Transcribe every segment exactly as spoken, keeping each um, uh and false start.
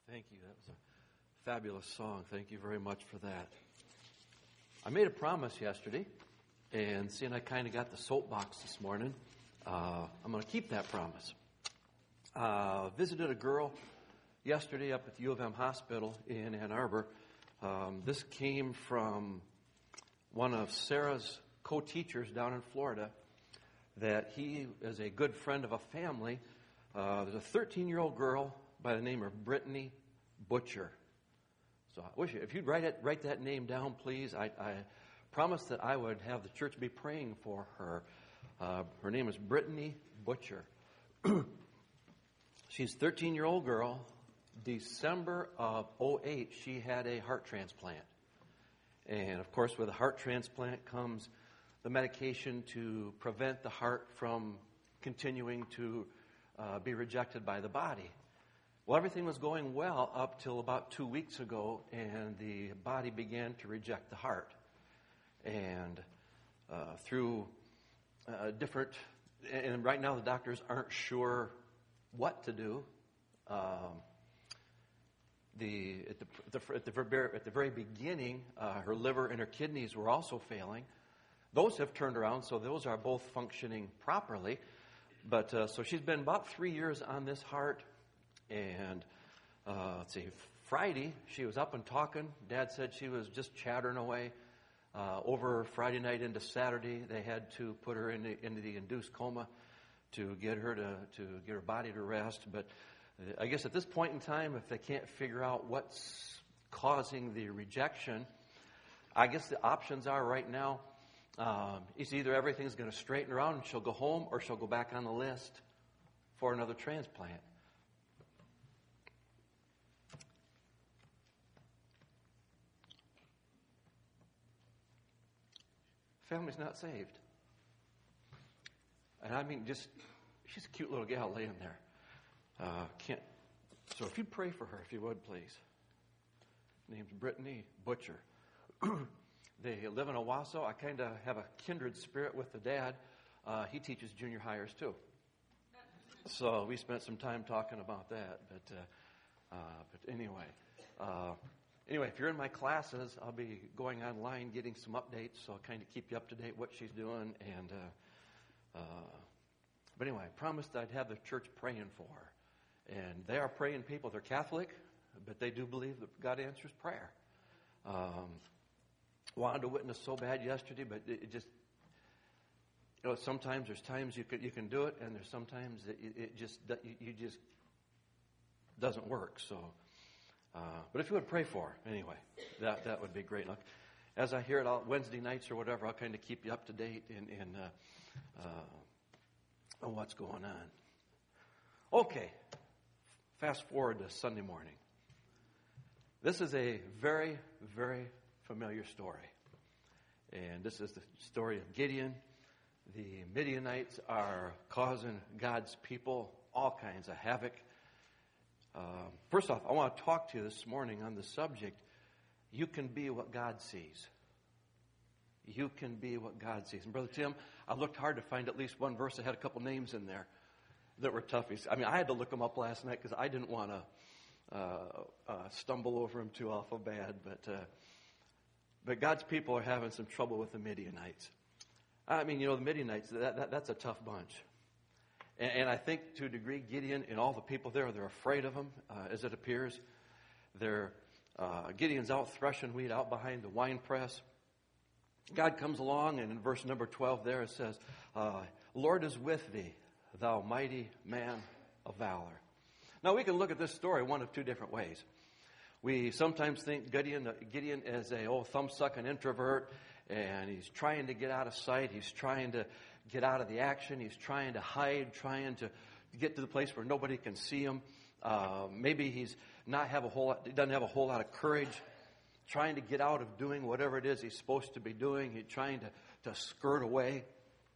Thank you. That was a fabulous song. Thank you very much for that. I made a promise yesterday, and seeing I kind of got the soapbox this morning, uh, I'm going to keep that promise. Uh, visited a girl yesterday up at the U of M Hospital in Ann Arbor. Um, this came from one of Sarah's co-teachers down in Florida, that he is a good friend of a family. Uh, there's a thirteen-year-old girl by the name of Brittany Butcher. So I wish you, if you'd write it, write that name down, please. I, I promised that I would have the church be praying for her. Uh, her name is Brittany Butcher. She's a thirteen-year-old girl. December of oh eight, she had a heart transplant. And, of course, with a heart transplant comes the medication to prevent the heart from continuing to uh, be rejected by the body. Well, everything was going well up till about two weeks ago, and the body began to reject the heart. And uh, through uh, different, and right now the doctors aren't sure what to do. Um, the, at, the, the, at, the, at the very beginning, uh, her liver and her kidneys were also failing. Those have turned around, so those are both functioning properly. But uh, so she's been about three years on this heart. And uh, let's see, Friday, she was up and talking. Dad said she was just chattering away. Uh, over Friday night into Saturday, they had to put her into, into the induced coma to get her to, to get her body to rest. But uh, I guess at this point in time, if they can't figure out what's causing the rejection, I guess the options are right now, um, it's either everything's going to straighten around and she'll go home, or she'll go back on the list for another transplant. Family's not saved. And I mean, just, she's a cute little gal laying there. Uh, can't, so if you'd pray for her, if you would, please. Name's Brittany Butcher. They live in Owasso. I kind of have a kindred spirit with the dad. Uh, he teaches junior hires too. So we spent some time talking about that. But, uh, uh, but anyway, uh, Anyway, if you're in my classes, I'll be going online getting some updates, so I'll kind of keep you up to date what she's doing. And uh, uh, But anyway, I promised I'd have the church praying for her. And they are praying people. They're Catholic, but they do believe that God answers prayer. Um, wanted to witness so bad yesterday, but it, it just, you know, sometimes there's times you can, you can do it, and there's sometimes that it, it just, you, you just doesn't work, so... Uh, but if you would pray for her, anyway, that that would be great. Look, as I hear it I'll, Wednesday nights or whatever, I'll kind of keep you up to date in, in uh, uh, on what's going on. Okay, fast forward to Sunday morning. This is a very, very familiar story. And this is the story of Gideon. The Midianites are causing God's people all kinds of havoc. Uh, first off, I want to talk to you this morning on the subject, you can be what God sees. You can be what God sees. And Brother Tim, I looked hard to find at least one verse that had a couple names in there that were toughies. I mean, I had to look them up last night because I didn't want to uh, uh, stumble over them too awful bad. But, uh, but God's people are having some trouble with the Midianites. I mean, you know, the Midianites, that, that, that's a tough bunch. And I think to a degree, Gideon and all the people there, they're afraid of him, uh, as it appears. They're, uh, Gideon's out threshing wheat out behind the wine press. God comes along, and in verse number twelve there it says, uh, Lord is with thee, thou mighty man of valor. Now we can look at this story one of two different ways. We sometimes think Gideon, Gideon is a old thumb-sucking introvert, and he's trying to get out of sight. He's trying to get out of the action. He's trying to hide, trying to get to the place where nobody can see him. Uh, maybe he's not have a whole lot, he doesn't have a whole lot of courage, trying to get out of doing whatever it is he's supposed to be doing. He's trying to, to skirt away.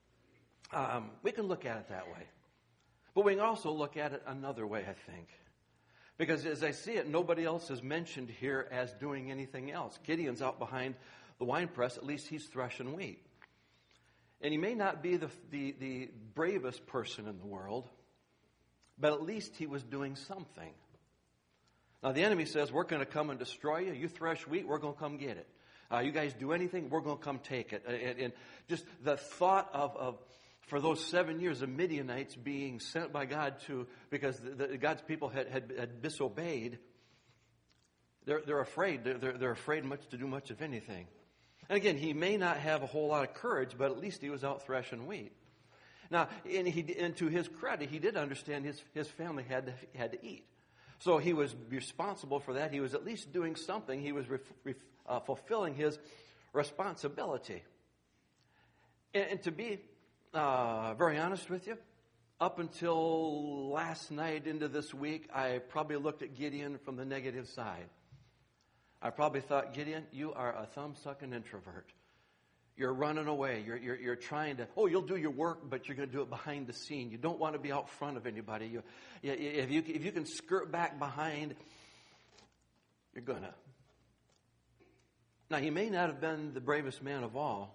Um, we can look at it that way. But we can also look at it another way, I think. Because as I see it, nobody else is mentioned here as doing anything else. Gideon's out behind the wine press. At least he's threshing wheat. And he may not be the, the, the bravest person in the world, but at least he was doing something. Now, the enemy says, we're going to come and destroy you. You thresh wheat, we're going to come get it. Uh, you guys do anything, we're going to come take it. And, and just the thought of, of, for those seven years of Midianites being sent by God to, because the, the, God's people had, had, had disobeyed, they're, they're afraid. They're, they're afraid much to do much of anything. And again, he may not have a whole lot of courage, but at least he was out threshing wheat. Now, and, he, and to his credit, he did understand his, his family had to, had to eat. So he was responsible for that. He was at least doing something. He was ref, ref, uh, fulfilling his responsibility. And, and to be uh, very honest with you, up until last night into this week, I probably looked at Gideon from the negative side. I probably thought, Gideon, you are a thumb-sucking introvert. You're running away. You're, you're, you're trying to, oh, you'll do your work, but you're going to do it behind the scene. You don't want to be out front of anybody. You, if, you, if you can skirt back behind, you're going to. Now, he may not have been the bravest man of all,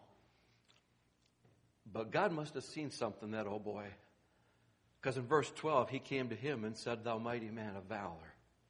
but God must have seen something, that old boy. Because in verse twelve, he came to him and said, thou mighty man of valor.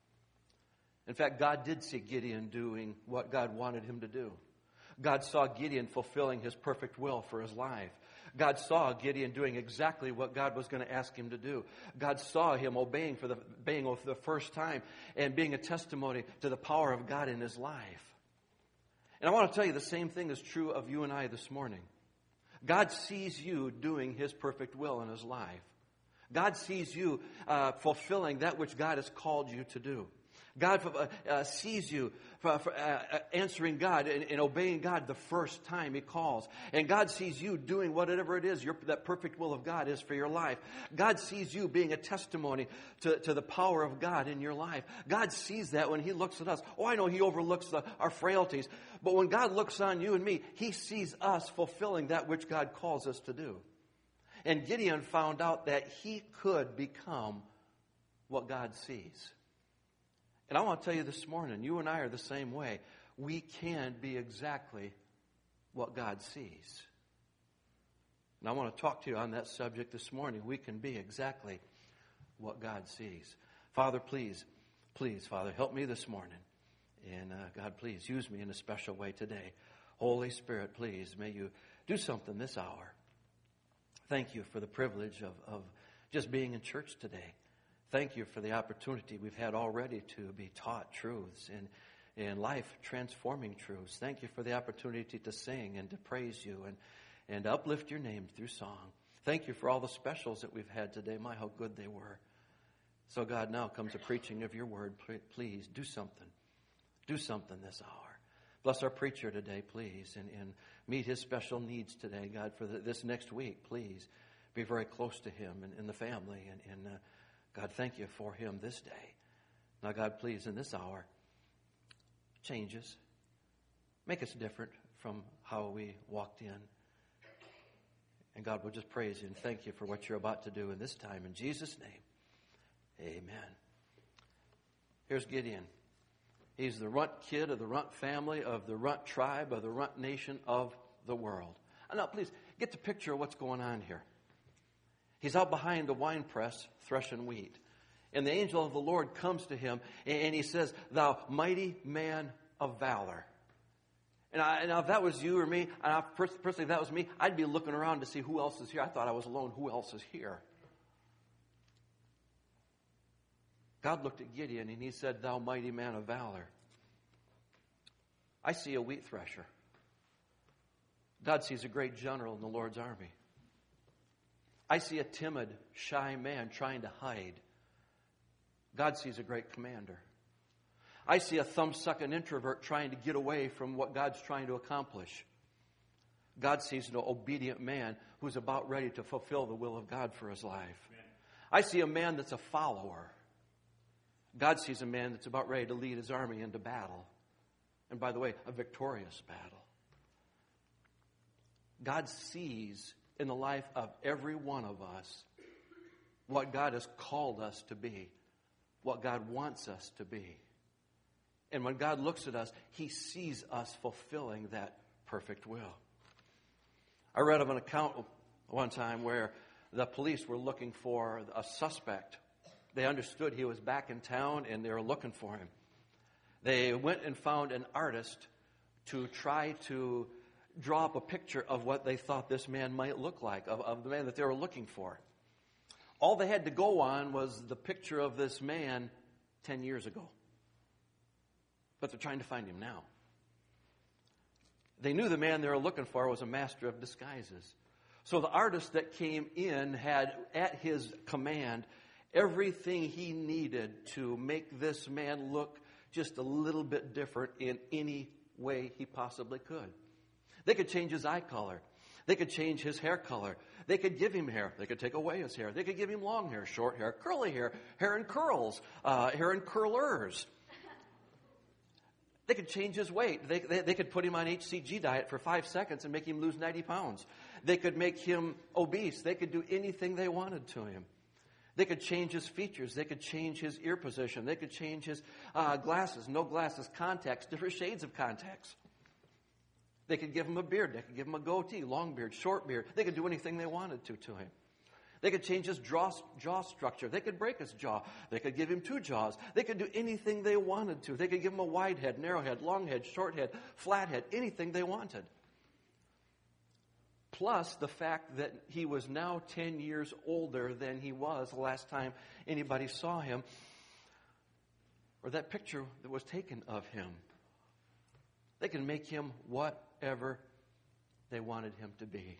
In fact, God did see Gideon doing what God wanted him to do. God saw Gideon fulfilling his perfect will for his life. God saw Gideon doing exactly what God was going to ask him to do. God saw him obeying for the obeying for the first time and being a testimony to the power of God in his life. And I want to tell you the same thing is true of you and I this morning. God sees you doing his perfect will in his life. God sees you uh, fulfilling that which God has called you to do. God uh, uh, sees you for, for, uh, answering God and, and obeying God the first time he calls. And God sees you doing whatever it is your, that perfect will of God is for your life. God sees you being a testimony to, to the power of God in your life. God sees that when he looks at us. Oh, I know he overlooks the, our frailties. But when God looks on you and me, he sees us fulfilling that which God calls us to do. And Gideon found out that he could become what God sees. And I want to tell you this morning, you and I are the same way. We can be exactly what God sees. And I want to talk to you on that subject this morning. We can be exactly what God sees. Father, please, please, Father, help me this morning. And uh, God, please use me in a special way today. Holy Spirit, please, may you do something this hour. Thank you for the privilege of, of just being in church today. Thank you for the opportunity we've had already to be taught truths and, and life-transforming truths. Thank you for the opportunity to sing and to praise you and, and uplift your name through song. Thank you for all the specials that we've had today. My, how good they were. So, God, now comes the preaching of your word. Please do something. Do something this hour. Bless our preacher today, please, and, and meet his special needs today, God, for the, this next week. Please be very close to him and, and the family. And, and uh, God, thank you for him this day. Now, God, please, in this hour, change us. Make us different from how we walked in. And God, we'll just praise you and thank you for what you're about to do in this time. In Jesus' name, amen. Here's Gideon. He's the runt kid of the runt family, of the runt tribe, of the runt nation of the world. And now, please, get the picture of what's going on here. He's out behind the winepress threshing wheat. And the angel of the Lord comes to him, and he says, thou mighty man of valor. And, I, and now if that was you or me, and I, personally if that was me, I'd be looking around to see who else is here. I thought I was alone. Who else is here? God looked at Gideon, and he said, thou mighty man of valor. I see a wheat thresher. God sees a great general in the Lord's army. I see a timid, shy man trying to hide. God sees a great commander. I see a thumb-sucking introvert trying to get away from what God's trying to accomplish. God sees an obedient man who's about ready to fulfill the will of God for his life. Amen. I see a man that's a follower. God sees a man that's about ready to lead his army into battle. And by the way, a victorious battle. God sees in the life of every one of us what God has called us to be, what God wants us to be. And when God looks at us, he sees us fulfilling that perfect will. I read of an account one time where the police were looking for a suspect They understood he was back in town, and they were looking for him. They went and found an artist to try to draw up a picture of what they thought this man might look like, of, of the man that they were looking for. All they had to go on was the picture of this man ten years ago. But they're trying to find him now. They knew the man they were looking for was a master of disguises. So the artist that came in had at his command everything he needed to make this man look just a little bit different in any way he possibly could. They could change his eye color. They could change his hair color. They could give him hair. They could take away his hair. They could give him long hair, short hair, curly hair, hair in curls, uh, hair in curlers. They could change his weight. They, they, they could put him on H C G diet for five seconds and make him lose ninety pounds. They could make him obese. They could do anything they wanted to him. They could change his features. They could change his ear position. They could change his uh, glasses, no glasses, contacts, different shades of contacts. They could give him a beard. They could give him a goatee, long beard, short beard. They could do anything they wanted to to him. They could change his jaw, jaw structure. They could break his jaw. They could give him two jaws. They could do anything they wanted to. They could give him a wide head, narrow head, long head, short head, flat head, anything they wanted. Plus the fact that he was now ten years older than he was the last time anybody saw him, or that picture that was taken of him. They can make him whatever they wanted him to be.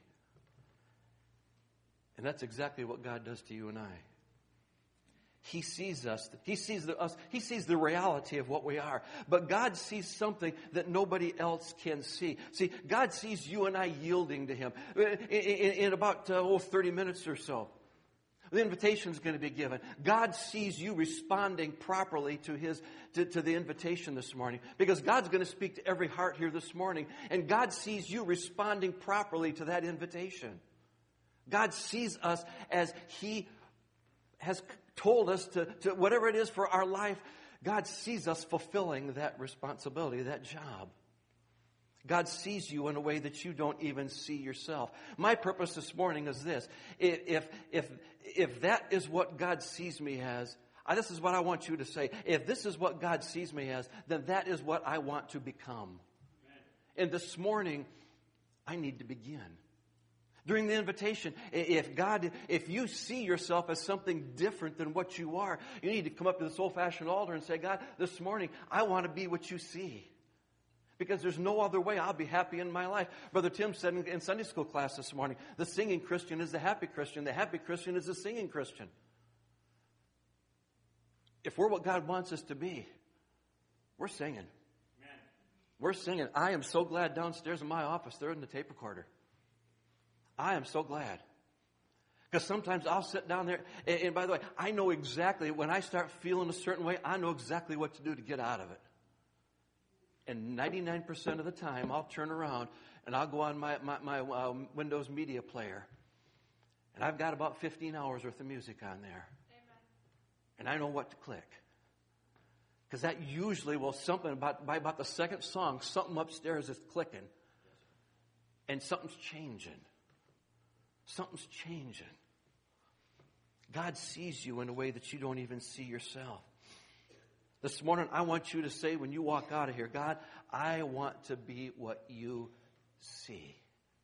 And that's exactly what God does to you and I. He sees us. He sees the, us. He sees the reality of what we are. But God sees something that nobody else can see. See, God sees you and I yielding to Him. In, in, in about uh, oh, thirty minutes or so, the invitation is going to be given. God sees you responding properly to His to, to the invitation this morning, because God's going to speak to every heart here this morning, and God sees you responding properly to that invitation. God sees us as He has told us to, to whatever it is for our life. God sees us fulfilling that responsibility, that job. God sees you in a way that you don't even see yourself. My purpose this morning is this. If, if, if that is what God sees me as, this is what I want you to say. If this is what God sees me as, then that is what I want to become. And this morning, I need to begin. During the invitation, if God, if you see yourself as something different than what you are, you need to come up to this old-fashioned altar and say, God, this morning, I want to be what you see. Because there's no other way I'll be happy in my life. Brother Tim said in Sunday school class this morning, the singing Christian is the happy Christian. The happy Christian is the singing Christian. If we're what God wants us to be, we're singing. Amen. We're singing. I am so glad downstairs in my office they're in the tape recorder. I am so glad. Because sometimes I'll sit down there, and, and by the way, I know exactly, when I start feeling a certain way, I know exactly what to do to get out of it. And ninety-nine percent of the time, I'll turn around, and I'll go on my, my, my uh, Windows Media Player, and I've got about fifteen hours worth of music on there. Amen. And I know what to click. Because that usually will, something, about by about the second song, something upstairs is clicking, and something's changing. Something's changing. God sees you in a way that you don't even see yourself. This morning, I want you to say when you walk out of here, God, I want to be what you see.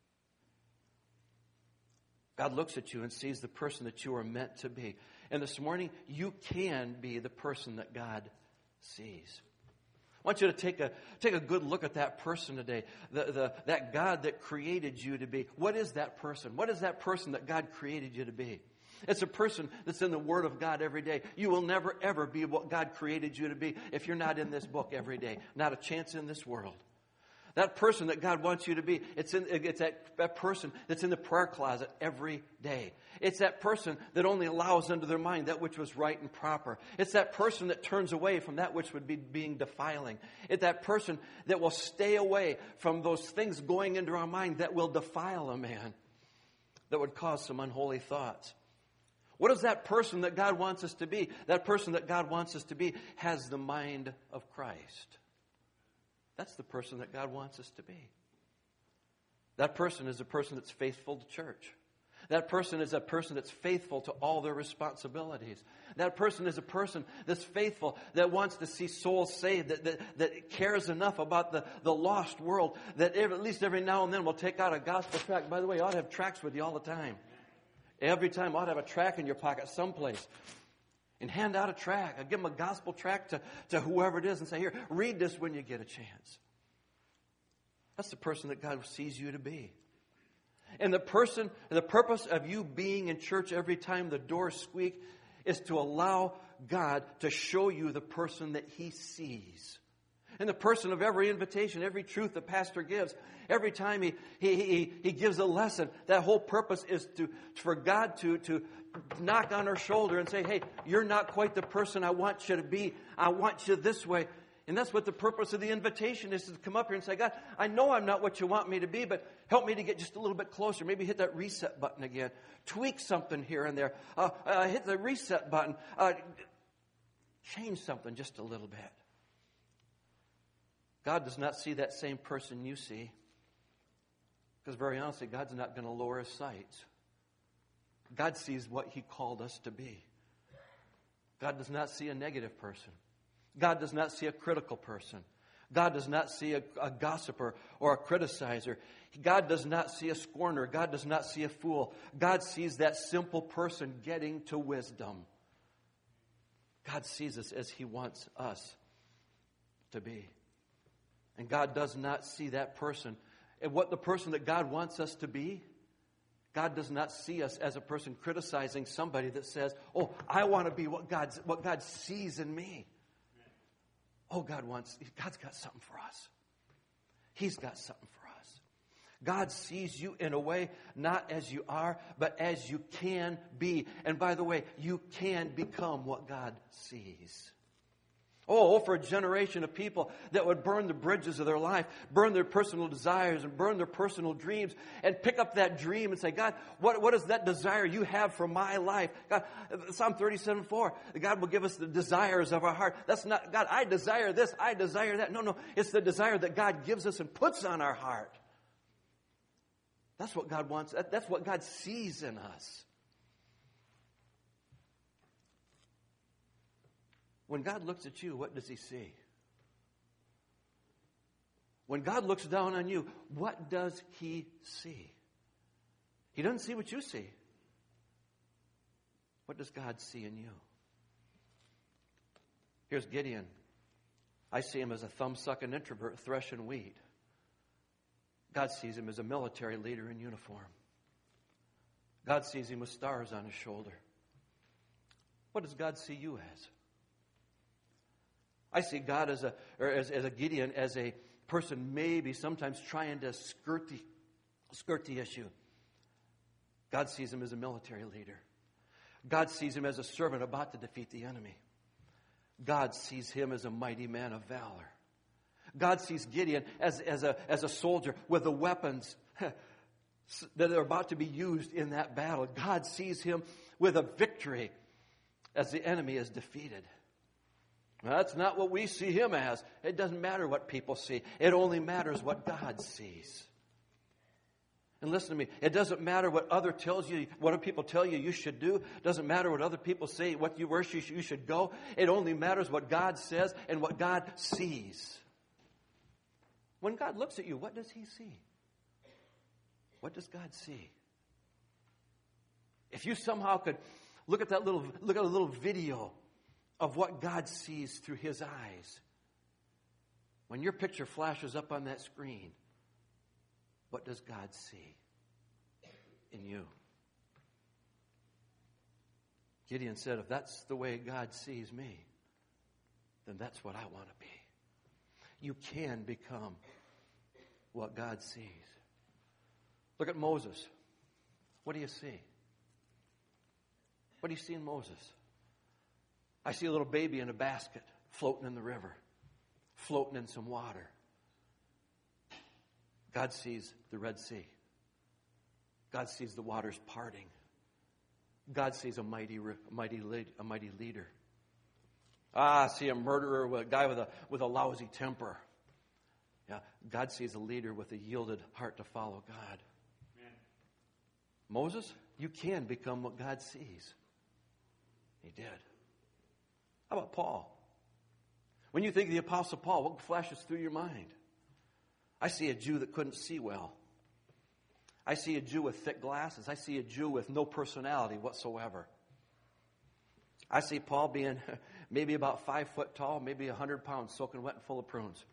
God looks at you and sees the person that you are meant to be. And this morning, you can be the person that God sees. I want you to take a take a good look at that person today, the, the, that God that created you to be. What is that person? What is that person that God created you to be? It's a person that's in the Word of God every day. You will never, ever be what God created you to be if you're not in this book every day. Not a chance in this world. That person that God wants you to be, it's, in, it's that, that person that's in the prayer closet every day. It's that person that only allows unto their mind that which was right and proper. It's that person that turns away from that which would be being defiling. It's that person that will stay away from those things going into our mind that will defile a man, that would cause some unholy thoughts. What is that person that God wants us to be? That person that God wants us to be has the mind of Christ. That's the person that God wants us to be. That person is a person that's faithful to church. That person is a person that's faithful to all their responsibilities. That person is a person that's faithful, that wants to see souls saved, that, that, that cares enough about the, the lost world, that every, at least every now and then will take out a gospel tract. By the way, you ought to have tracts with you all the time. Every time, you ought to have a tract in your pocket someplace. And hand out a tract. Give them a gospel tract to, to whoever it is and say, here, read this when you get a chance. That's the person that God sees you to be. And the person, the purpose of you being in church every time the doors squeak is to allow God to show you the person that He sees. And the person of every invitation, every truth the pastor gives, every time he, he, he, he gives a lesson, that whole purpose is to for God to, to knock on our shoulder and say, hey, you're not quite the person I want you to be. I want you this way. And that's what the purpose of the invitation is, to come up here and say, God, I know I'm not what you want me to be, but help me to get just a little bit closer. Maybe hit that reset button again. Tweak something here and there. Uh, uh, hit the reset button. Uh, change something just a little bit. God does not see that same person you see. Because very honestly, God's not going to lower His sights. God sees what He called us to be. God does not see a negative person. God does not see a critical person. God does not see a, a gossiper or a criticizer. God does not see a scorner. God does not see a fool. God sees that simple person getting to wisdom. God sees us as He wants us to be. And God does not see that person. And what the person that God wants us to be, God does not see us as a person criticizing somebody that says, oh, I want to be what God, what God sees in me. Oh, God wants, God's got something for us. He's got something for us. God sees you in a way, not as you are, but as you can be. And by the way, you can become what God sees. Oh, for a generation of people that would burn the bridges of their life, burn their personal desires and burn their personal dreams, and pick up that dream and say, God, what, what is that desire you have for my life? God, Psalm thirty-seven four, God will give us the desires of our heart. That's not, God, I desire this, I desire that. No, no, it's the desire that God gives us and puts on our heart. That's what God wants. That, that's what God sees in us. When God looks at you, what does He see? When God looks down on you, what does He see? He doesn't see what you see. What does God see in you? Here's Gideon. I see him as a thumb-sucking introvert threshing wheat. God sees him as a military leader in uniform. God sees him with stars on his shoulder. What does God see you as? I see God as a, or as, as a Gideon, as a person maybe sometimes trying to skirt the, skirt the issue. God sees him as a military leader. God sees him as a servant about to defeat the enemy. God sees him as a mighty man of valor. God sees Gideon as, as, a, as a soldier with the weapons that are about to be used in that battle. God sees him with a victory as the enemy is defeated. Now, that's not what we see him as. It doesn't matter what people see. It only matters what God sees. And listen to me. It doesn't matter what other tells you, what other people tell you you should do. It doesn't matter what other people say, what you where you should go. It only matters what God says and what God sees. When God looks at you, what does He see? What does God see? If you somehow could look at that little look at a little video of what God sees through His eyes. When your picture flashes up on that screen, what does God see in you? Gideon said, if that's the way God sees me, then that's what I want to be. You can become what God sees. Look at Moses. What do you see? What do you see in Moses? I see a little baby in a basket floating in the river, floating in some water. God sees the Red Sea. God sees the waters parting. God sees a mighty, mighty, a mighty leader. Ah, I see a murderer, a guy with a with a lousy temper. Yeah, God sees a leader with a yielded heart to follow God. Amen. Moses, you can become what God sees. He did. How about Paul? When you think of the Apostle Paul, what flashes through your mind? I see a Jew that couldn't see well. I see a Jew with thick glasses. I see a Jew with no personality whatsoever. I see Paul being maybe about five foot tall, maybe a hundred pounds, soaking wet and full of prunes.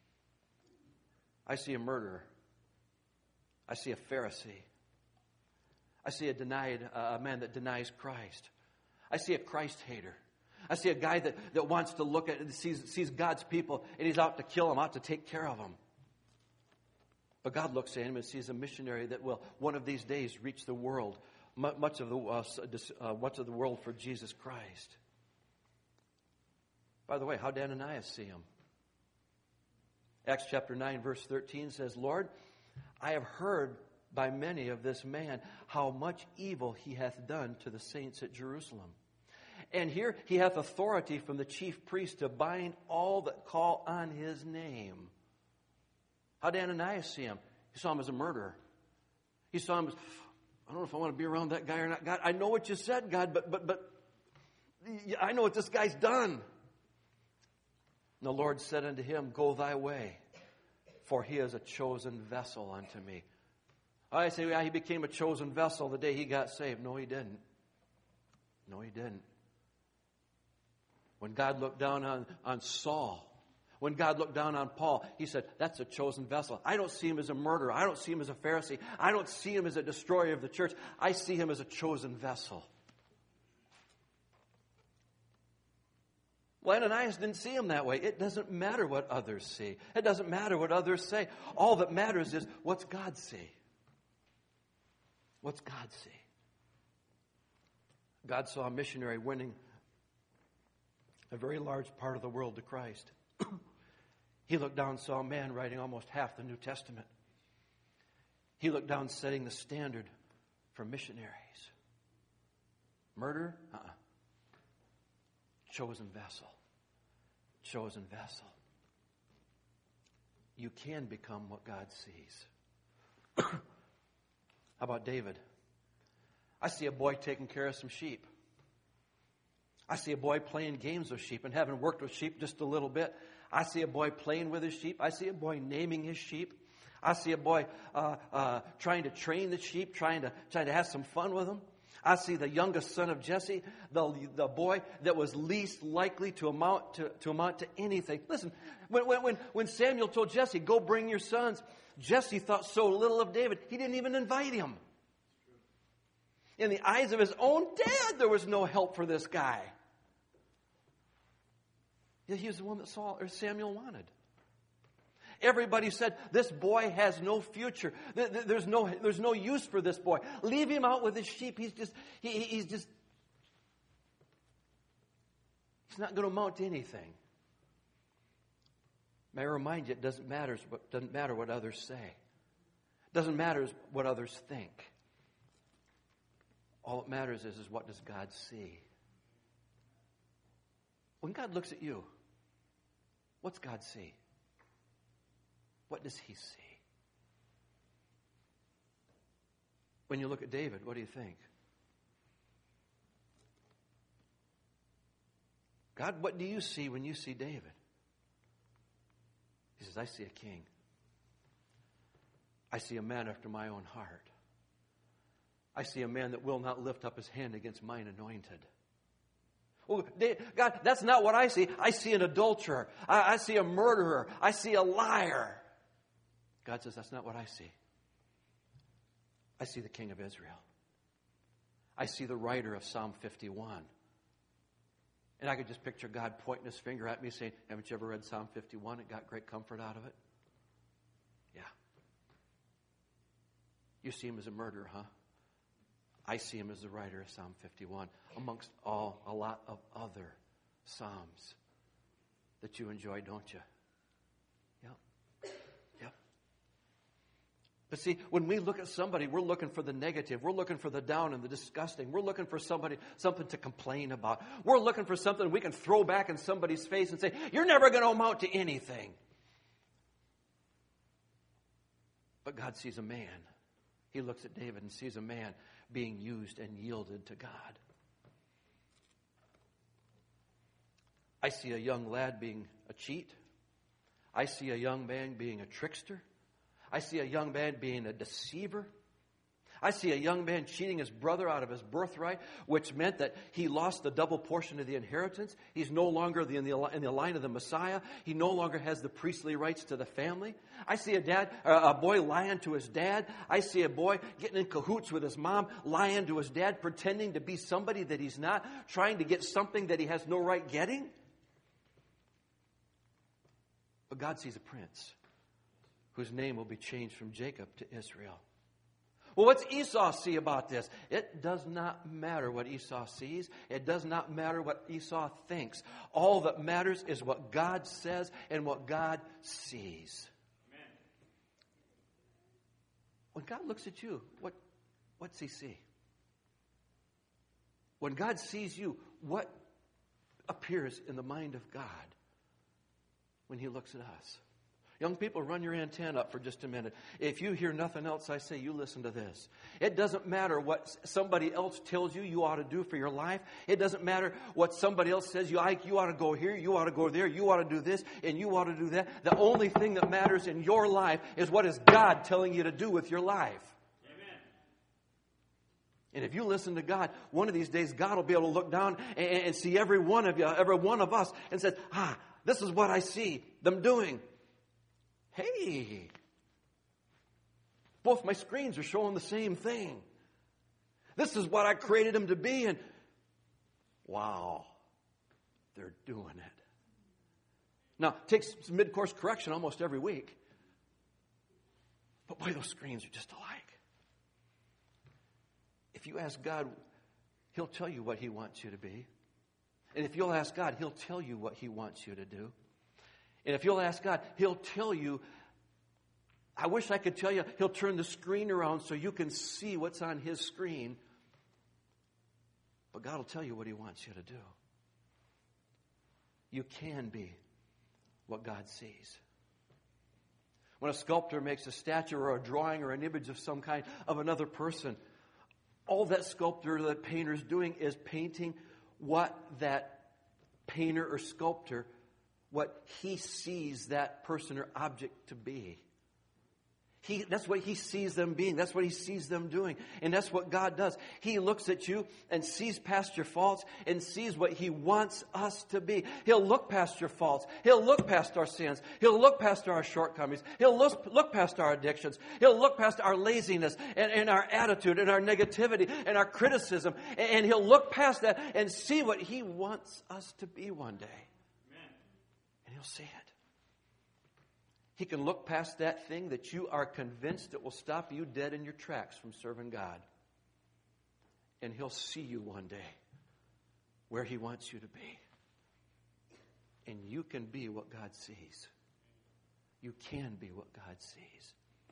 I see a murderer. I see a Pharisee. I see a denied uh, a man that denies Christ. I see a Christ hater. I see a guy that, that wants to look at, sees, sees God's people, and he's out to kill them, out to take care of them. But God looks at him and sees a missionary that will one of these days reach the world, much of the uh, uh, much of the world for Jesus Christ. By the way, how did Ananias see him? Acts chapter nine, verse thirteen says, Lord, I have heard by many of this man how much evil he hath done to the saints at Jerusalem. And here he hath authority from the chief priest to bind all that call on his name. How did Ananias see him? He saw him as a murderer. He saw him as, I don't know if I want to be around that guy or not. God, I know what you said, God, but but but I know what this guy's done. And the Lord said unto him, Go thy way, for he is a chosen vessel unto me. I say, yeah, he became a chosen vessel the day he got saved. No, he didn't. No, he didn't. When God looked down on, on Saul, when God looked down on Paul, he said, that's a chosen vessel. I don't see him as a murderer. I don't see him as a Pharisee. I don't see him as a destroyer of the church. I see him as a chosen vessel. Well, Ananias didn't see him that way. It doesn't matter what others see. It doesn't matter what others say. All that matters is, what's God see? What's God see? God saw a missionary winning a very large part of the world to Christ. He looked down and saw a man writing almost half the New Testament. He looked down setting the standard for missionaries. Murder? Uh-uh. Chosen vessel. Chosen vessel. You can become what God sees. How about David? I see a boy taking care of some sheep. I see a boy playing games with sheep, and having worked with sheep just a little bit, I see a boy playing with his sheep. I see a boy naming his sheep. I see a boy uh, uh, trying to train the sheep, trying to trying to have some fun with them. I see the youngest son of Jesse, the, the boy that was least likely to amount to, to amount to anything. Listen, when, when, when Samuel told Jesse, go bring your sons, Jesse thought so little of David, he didn't even invite him. In the eyes of his own dad, there was no help for this guy. Yet he was the one that Saul or Samuel wanted. Everybody said, this boy has no future. There's no, there's no use for this boy. Leave him out with his sheep. He's just, he, he's just, he's not going to amount to anything. May I remind you, it doesn't matter what, doesn't matter what others say. It doesn't matter what others think. All that matters is, is what does God see? When God looks at you, what's God see? What does he see? When you look at David, what do you think? God, what do you see when you see David? He says, I see a king. I see a man after my own heart. I see a man that will not lift up his hand against mine anointed. Well, God, that's not what I see. I see an adulterer. I, I see a murderer. I see a liar. God says, that's not what I see. I see the King of Israel. I see the writer of Psalm fifty-one. And I could just picture God pointing his finger at me saying, haven't you ever read Psalm fifty-one? It got great comfort out of it. Yeah. You see him as a murderer, huh? I see him as the writer of Psalm fifty-one, amongst all, a lot of other Psalms that you enjoy, don't you? Yep. Yep. But see, when we look at somebody, we're looking for the negative. We're looking for the down and the disgusting. We're looking for somebody, something to complain about. We're looking for something we can throw back in somebody's face and say, you're never going to amount to anything. But God sees a man. He looks at David and sees a man being used and yielded to God. I see a young lad being a cheat. I see a young man being a trickster. I see a young man being a deceiver. I see a young man cheating his brother out of his birthright, which meant that he lost the double portion of the inheritance. He's no longer in the, in the line of the Messiah. He no longer has the priestly rights to the family. I see a dad, a boy lying to his dad. I see a boy getting in cahoots with his mom, lying to his dad, pretending to be somebody that he's not, trying to get something that he has no right getting. But God sees a prince whose name will be changed from Jacob to Israel. Well, what's Esau see about this? It does not matter what Esau sees. It does not matter what Esau thinks. All that matters is what God says and what God sees. Amen. When God looks at you, what what's he see? When God sees you, what appears in the mind of God when he looks at us? Young people, run your antenna up for just a minute. If you hear nothing else I say, you listen to this. It doesn't matter what somebody else tells you you ought to do for your life. It doesn't matter what somebody else says you, you ought to go here, you ought to go there, you ought to do this, and you ought to do that. The only thing that matters in your life is what is God telling you to do with your life. Amen. And if you listen to God, one of these days God will be able to look down and, and see every one of you, every one of us, and says, ah, this is what I see them doing. Hey, both my screens are showing the same thing. This is what I created them to be, and wow, they're doing it. Now, it takes some mid-course correction almost every week. But boy, those screens are just alike. If you ask God, he'll tell you what he wants you to be. And if you'll ask God, he'll tell you what he wants you to do. And if you'll ask God, he'll tell you, I wish I could tell you, he'll turn the screen around so you can see what's on his screen. But God will tell you what he wants you to do. You can be what God sees. When a sculptor makes a statue or a drawing or an image of some kind of another person, all that sculptor or that painter is doing is painting what that painter or sculptor, what he sees that person or object to be. He, that's what he sees them being. That's what he sees them doing. And that's what God does. He looks at you and sees past your faults and sees what he wants us to be. He'll look past your faults. He'll look past our sins. He'll look past our shortcomings. He'll look, look past our addictions. He'll look past our laziness and, and our attitude and our negativity and our criticism. And, and he'll look past that and see what he wants us to be one day. And he'll see it. He can look past that thing that you are convinced that will stop you dead in your tracks from serving God. And he'll see you one day where he wants you to be. And you can be what God sees. You can be what God sees.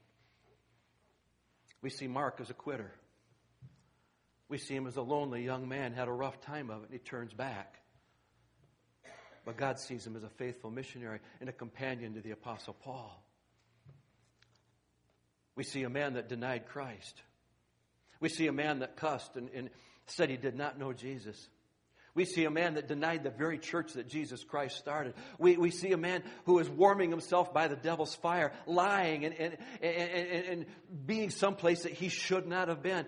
We see Mark as a quitter. We see him as a lonely young man, had a rough time of it, and he turns back. But God sees him as a faithful missionary and a companion to the Apostle Paul. We see a man that denied Christ. We see a man that cussed and, and said he did not know Jesus. We see a man that denied the very church that Jesus Christ started. We, we see a man who is warming himself by the devil's fire, lying and, and, and, and, and being someplace that he should not have been.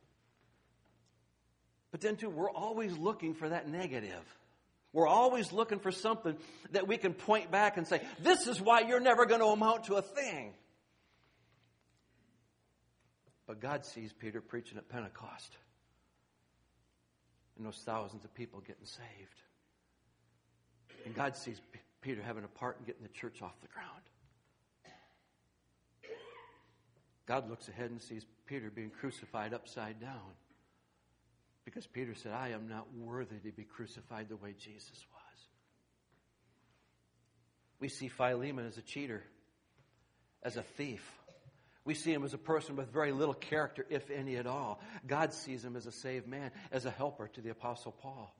But then, too, we're always looking for that negative. We're always looking for something that we can point back and say, this is why you're never going to amount to a thing. But God sees Peter preaching at Pentecost. And those thousands of people getting saved. And God sees P- Peter having a part in getting the church off the ground. God looks ahead and sees Peter being crucified upside down. Because Peter said, I am not worthy to be crucified the way Jesus was. We see Philemon as a cheater, as a thief. We see him as a person with very little character, if any at all. God sees him as a saved man, as a helper to the Apostle Paul.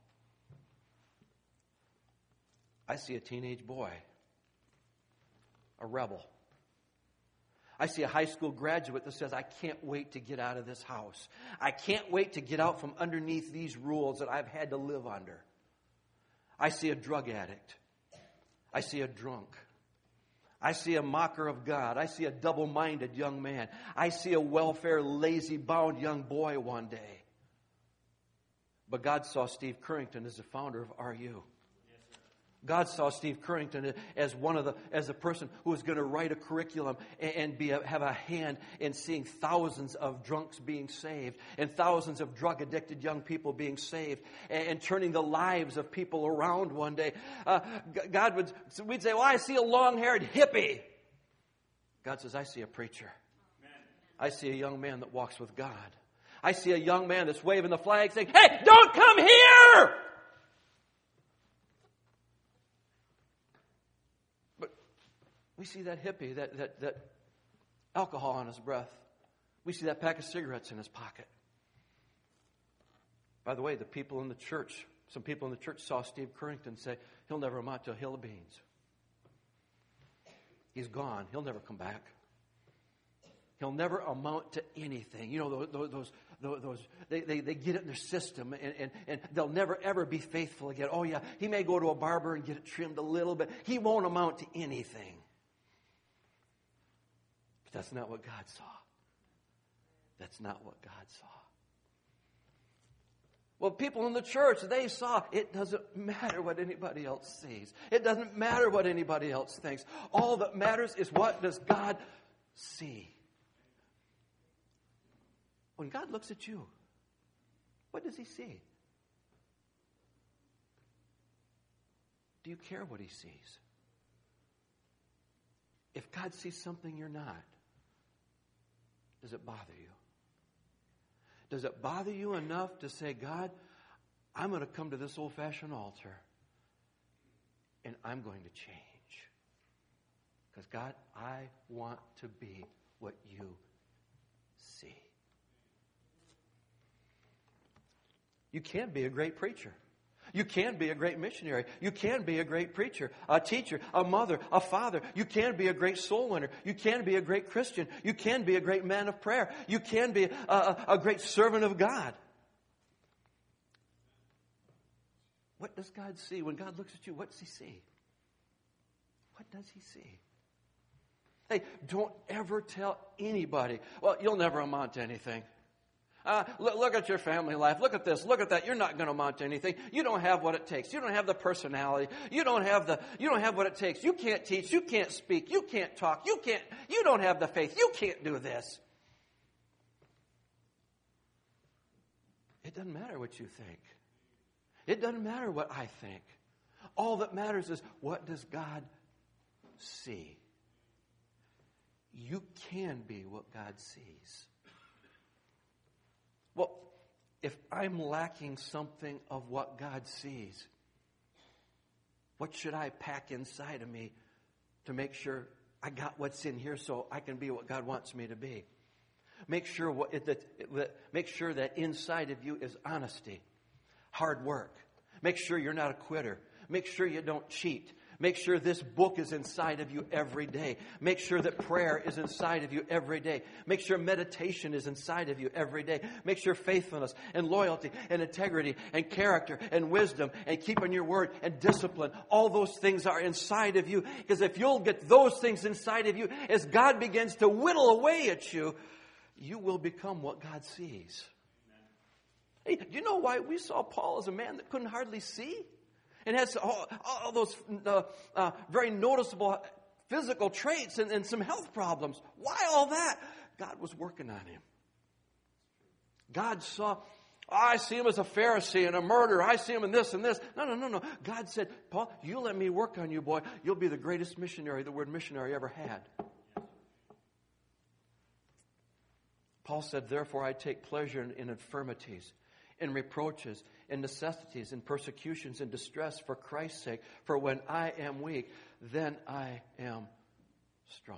I see a teenage boy, a rebel. I see a high school graduate that says, I can't wait to get out of this house. I can't wait to get out from underneath these rules that I've had to live under. I see a drug addict. I see a drunk. I see a mocker of God. I see a double-minded young man. I see a welfare, lazy-bound young boy one day. But God saw Steve Currington as the founder of R U. God saw Steve Currington as one of the as a person who was going to write a curriculum and be a, have a hand in seeing thousands of drunks being saved and thousands of drug addicted young people being saved and, and turning the lives of people around one day. Uh, God would we'd say, "Well, I see a long-haired hippie." God says, "I see a preacher. I see a young man that walks with God. I see a young man that's waving the flag, saying, 'Hey, don't come here!'" We see that hippie, that, that, that alcohol on his breath. We see that pack of cigarettes in his pocket. By the way, the people in the church, some people in the church saw Steve Currington say, he'll never amount to a hill of beans. He's gone. He'll never come back. He'll never amount to anything. You know, those, those, those, those they, they, they get it in their system, and, and, and they'll never, ever be faithful again. Oh, yeah, he may go to a barber and get it trimmed a little bit. He won't amount to anything. That's not what God saw. That's not what God saw. Well, people in the church, they saw it doesn't matter what anybody else sees. It doesn't matter what anybody else thinks. All that matters is what does God see. When God looks at you, what does he see? Do you care what he sees? If God sees something you're not, does it bother you? Does it bother you enough to say, God, I'm going to come to this old-fashioned altar and I'm going to change? Because, God, I want to be what you see. You can be a great preacher. You can be a great missionary. You can be a great preacher, a teacher, a mother, a father. You can be a great soul winner. You can be a great Christian. You can be a great man of prayer. You can be a, a, a great servant of God. What does God see? When God looks at you, what does he see? What does he see? Hey, don't ever tell anybody, well, you'll never amount to anything. Uh, look, look at your family life. Look at this. Look at that. You're not going to amount to anything. You don't have what it takes. You don't have the personality. You don't have the. You don't have what it takes. You can't teach. You can't speak. You can't talk. You can't. You don't have the faith. You can't do this. It doesn't matter what you think. It doesn't matter what I think. All that matters is, what does God see? You can be what God sees. Well, if I'm lacking something of what God sees, what should I pack inside of me to make sure I got what's in here so I can be what God wants me to be? Make sure what, that, that, make sure that inside of you is honesty, hard work. Make sure you're not a quitter. Make sure you don't cheat. Make sure this book is inside of you every day. Make sure that prayer is inside of you every day. Make sure meditation is inside of you every day. Make sure faithfulness and loyalty and integrity and character and wisdom and keeping your word and discipline, all those things are inside of you. Because if you'll get those things inside of you, as God begins to whittle away at you, you will become what God sees. Hey, do you know why we saw Paul as a man that couldn't hardly see? And has all, all those uh, uh, very noticeable physical traits and, and some health problems. Why all that? God was working on him. God saw, oh, I see him as a Pharisee and a murderer. I see him in this and this. No, no, no, no. God said, Paul, you let me work on you, boy. You'll be the greatest missionary the word missionary ever had. Paul said, therefore I take pleasure in, in infirmities, in reproaches, in necessities, in persecutions, in distress for Christ's sake. For when I am weak, then I am strong.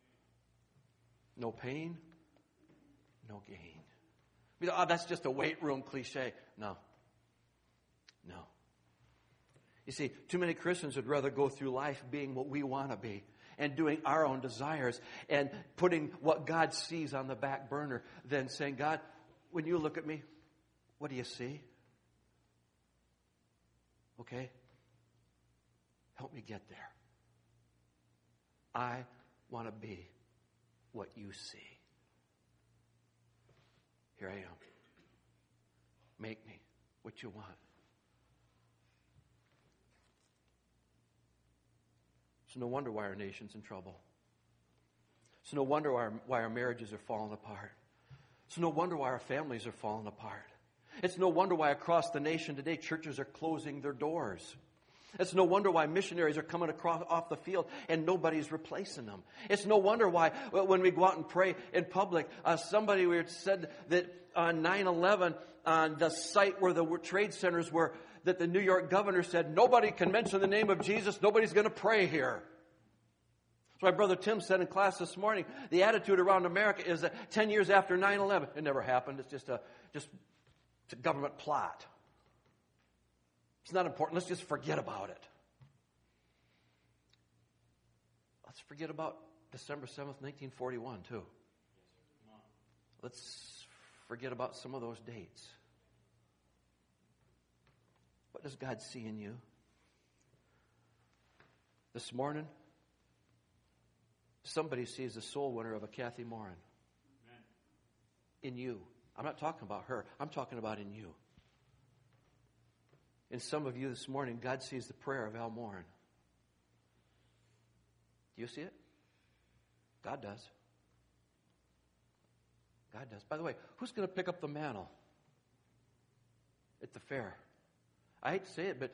No pain, no gain. You know, oh, that's just a weight room cliche. No. No. You see, too many Christians would rather go through life being what we want to be and doing our own desires and putting what God sees on the back burner than saying, God, when you look at me, what do you see? Okay? Help me get there. I want to be what you see. Here I am. Make me what you want. It's no wonder why our nation's in trouble. It's no wonder why our, why our marriages are falling apart. It's no wonder why our families are falling apart. It's no wonder why across the nation today churches are closing their doors. It's no wonder why missionaries are coming across off the field and nobody's replacing them. It's no wonder why when we go out and pray in public, uh, somebody said that on nine eleven, on the site where the trade centers were, that the New York governor said, nobody can mention the name of Jesus, nobody's going to pray here. So my brother Tim said in class this morning, the attitude around America is that ten years after nine eleven, it never happened, it's just a, just it's a government plot. It's not important. Let's just forget about it. Let's forget about December seventh, nineteen forty-one, too. Let's forget about some of those dates. What does God see in you? This morning, somebody sees the soul winner of a Kathy Morin. Amen. In you. I'm not talking about her. I'm talking about in you. In some of you this morning, God sees the prayer of Al Morin. Do you see it? God does. God does. By the way, who's going to pick up the mantle at the fair? I hate to say it, but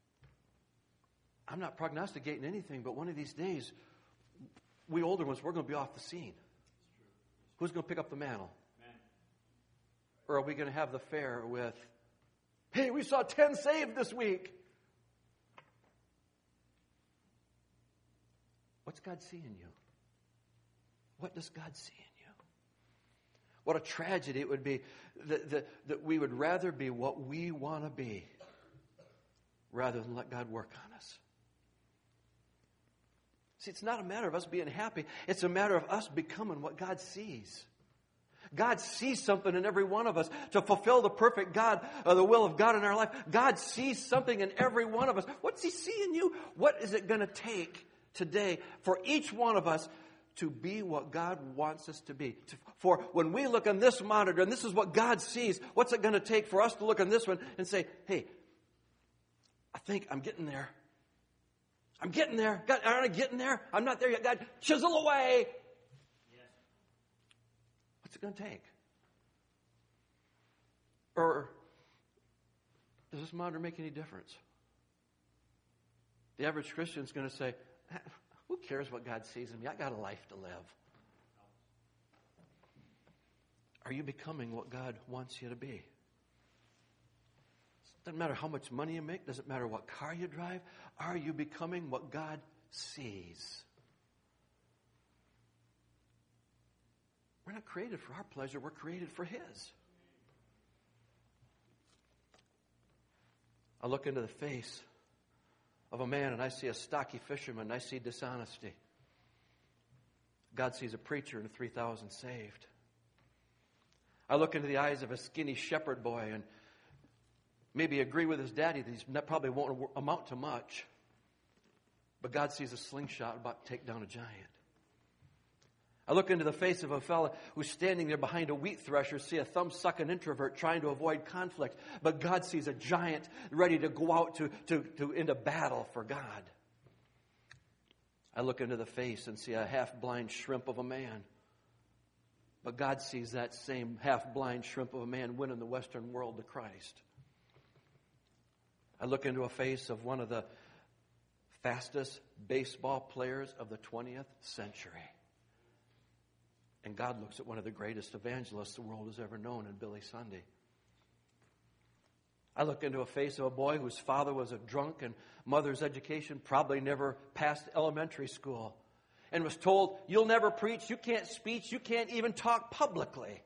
I'm not prognosticating anything, but one of these days, we older ones, we're going to be off the scene. Who's going to pick up the mantle? Man. Or are we going to have the fair with, hey, we saw ten saved this week? What's God see in you? What does God see in you? What a tragedy it would be that, that, that we would rather be what we want to be rather than let God work on us. See, it's not a matter of us being happy. It's a matter of us becoming what God sees. God sees something in every one of us to fulfill the perfect God, or the will of God in our life. God sees something in every one of us. What's He see in you? What is it going to take today for each one of us to be what God wants us to be? For when we look on this monitor, and this is what God sees, what's it going to take for us to look on this one and say, hey, I think I'm getting there. I'm getting there. God, aren't I getting there? I'm not there yet. God, chisel away. Yes. What's it going to take? Or does this monitor make any difference? The average Christian is going to say, who cares what God sees in me? I got a life to live. Are you becoming what God wants you to be? Doesn't matter how much money you make. Doesn't matter what car you drive. Are you becoming what God sees? We're not created for our pleasure. We're created for His. I look into the face of a man and I see a stocky fisherman and I see dishonesty. God sees a preacher and three thousand saved. I look into the eyes of a skinny shepherd boy and maybe agree with his daddy that he probably won't amount to much. But God sees a slingshot about to take down a giant. I look into the face of a fellow who's standing there behind a wheat thresher, see a thumb-sucking introvert trying to avoid conflict. But God sees a giant ready to go out to, to, to into battle for God. I look into the face and see a half-blind shrimp of a man. But God sees that same half-blind shrimp of a man winning the Western world to Christ. I look into a face of one of the fastest baseball players of the twentieth century. And God looks at one of the greatest evangelists the world has ever known in Billy Sunday. I look into a face of a boy whose father was a drunk and mother's education probably never passed elementary school. And was told, you'll never preach, you can't speak, you can't even talk publicly.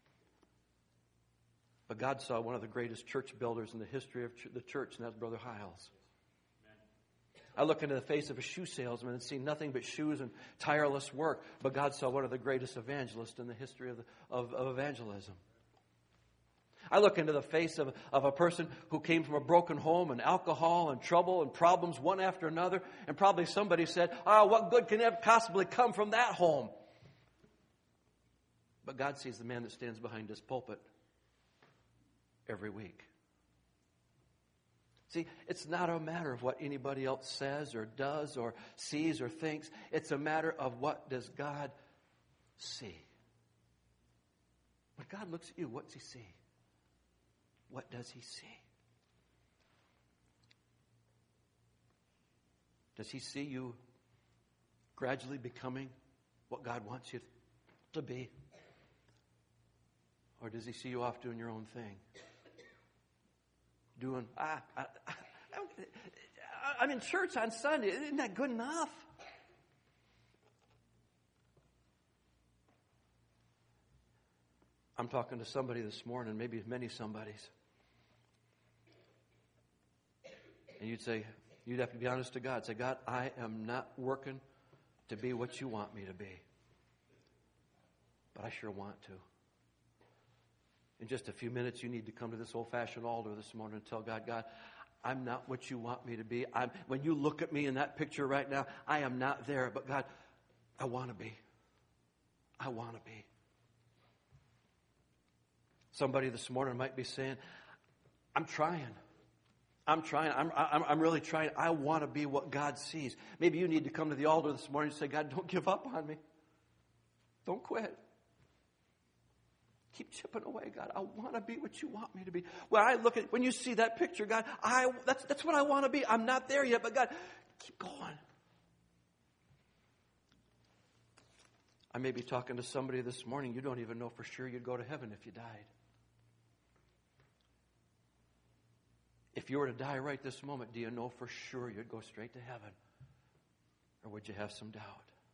But God saw one of the greatest church builders in the history of the church, and that's Brother Hiles. Amen. I look into the face of a shoe salesman and see nothing but shoes and tireless work. But God saw one of the greatest evangelists in the history of, the, of, of evangelism. I look into the face of, of a person who came from a broken home and alcohol and trouble and problems one after another. And probably somebody said, oh, what good can possibly come from that home? But God sees the man that stands behind his pulpit every week. See, it's not a matter of what anybody else says or does or sees or thinks. It's a matter of what does God see. When God looks at you, what does he see? What does he see? Does he see you gradually becoming what God wants you to be? Or does he see you off doing your own thing? Doing, ah, I, I, I'm in church on Sunday. Isn't that good enough? I'm talking to somebody this morning, maybe many somebodies. And you'd say, you'd have to be honest to God. Say, God, I am not working to be what you want me to be. But I sure want to. In just a few minutes, you need to come to this old-fashioned altar this morning and tell God, God, I'm not what you want me to be. I'm, when you look at me in that picture right now, I am not there. But God, I want to be. I want to be. Somebody this morning might be saying, I'm trying. I'm trying. I'm, I'm, I'm really trying. I want to be what God sees. Maybe you need to come to the altar this morning and say, God, don't give up on me. Don't quit. Keep chipping away, God. I want to be what you want me to be. When I look at, when you see that picture, God, I that's that's what I want to be. I'm not there yet, but God, keep going. I may be talking to somebody this morning. You don't even know for sure you'd go to heaven if you died. If you were to die right this moment, do you know for sure you'd go straight to heaven? Or would you have some doubt?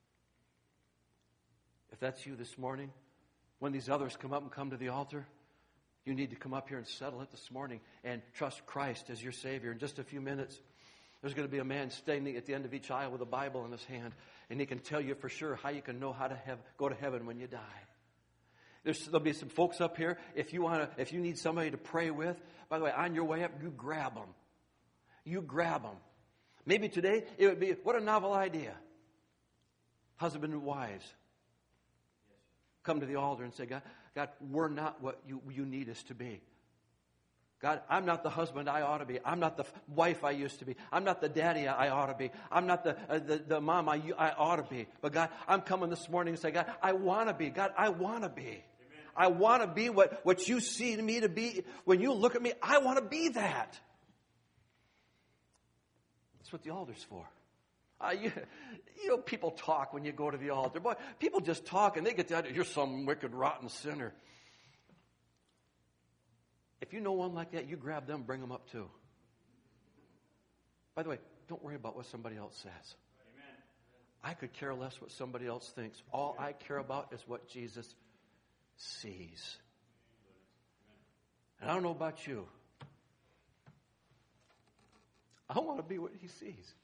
If that's you this morning, when these others come up and come to the altar, you need to come up here and settle it this morning and trust Christ as your Savior. In just a few minutes, there's going to be a man standing at the end of each aisle with a Bible in his hand, and he can tell you for sure how you can know how to have, go to heaven when you die. There's, there'll be some folks up here. If you want to, if you need somebody to pray with, by the way, on your way up, you grab them. You grab them. Maybe today it would be, what a novel idea. Husband and wives, come to the altar and say, God, God, we're not what you, you need us to be. God, I'm not the husband I ought to be. I'm not the wife I used to be. I'm not the daddy I ought to be. I'm not the uh, the, the mom I, I ought to be. But God, I'm coming this morning and say, God, I want to be. God, I want to be. Amen. I want to be what, what you see me to be. When you look at me, I want to be that. That's what the altar's for. Uh, you, you know, people talk when you go to the altar. Boy, people just talk and they get that, you're some wicked, rotten sinner. If you know one like that, you grab them, bring them up too. By the way, don't worry about what somebody else says. Amen. I could care less what somebody else thinks. All I care about is what Jesus sees. And I don't know about you. I want to be what he sees.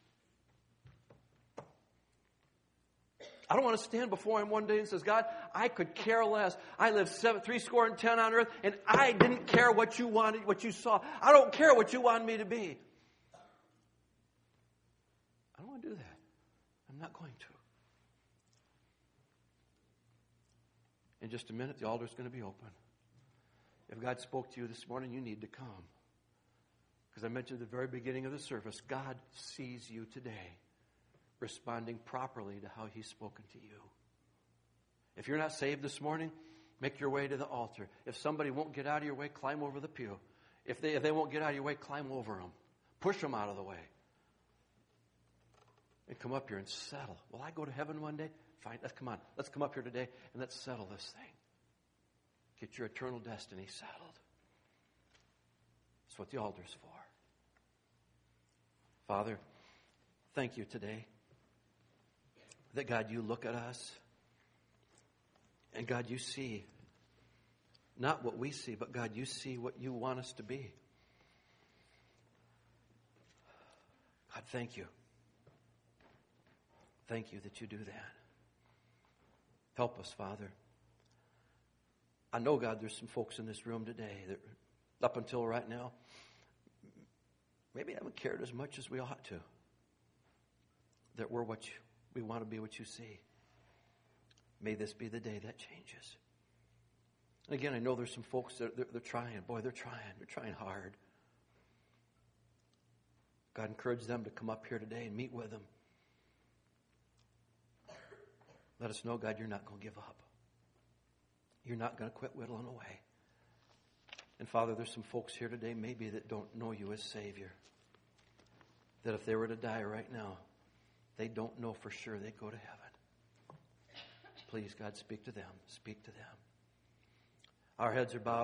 I don't want to stand before him one day and says, God, I could care less. I lived seven, three score and ten on earth, and I didn't care what you wanted, what you saw. I don't care what you wanted me to be. I don't want to do that. I'm not going to. In just a minute, the altar is going to be open. If God spoke to you this morning, you need to come. Because I mentioned at the very beginning of the service, God sees you today, responding properly to how he's spoken to you. If you're not saved this morning, make your way to the altar. If somebody won't get out of your way, climb over the pew. If they, if they won't get out of your way, climb over them. Push them out of the way. And come up here and settle. Will I go to heaven one day? Fine, let's come on. Let's come up here today and let's settle this thing. Get your eternal destiny settled. That's what the altar's for. Father, thank you today that, God, you look at us, and, God, you see not what we see, but, God, you see what you want us to be. God, thank you. Thank you that you do that. Help us, Father. I know, God, there's some folks in this room today that up until right now, maybe haven't cared as much as we ought to. That we're what you, we want to be what you see. May this be the day that changes. And again, I know there's some folks that they're, they're trying. Boy, they're trying. They're trying hard. God, encourage them to come up here today and meet with them. Let us know, God, you're not going to give up. You're not going to quit whittling away. And Father, there's some folks here today maybe that don't know you as Savior. That if they were to die right now, they don't know for sure they'd go to heaven. Please, God, speak to them. Speak to them. Our heads are bowed.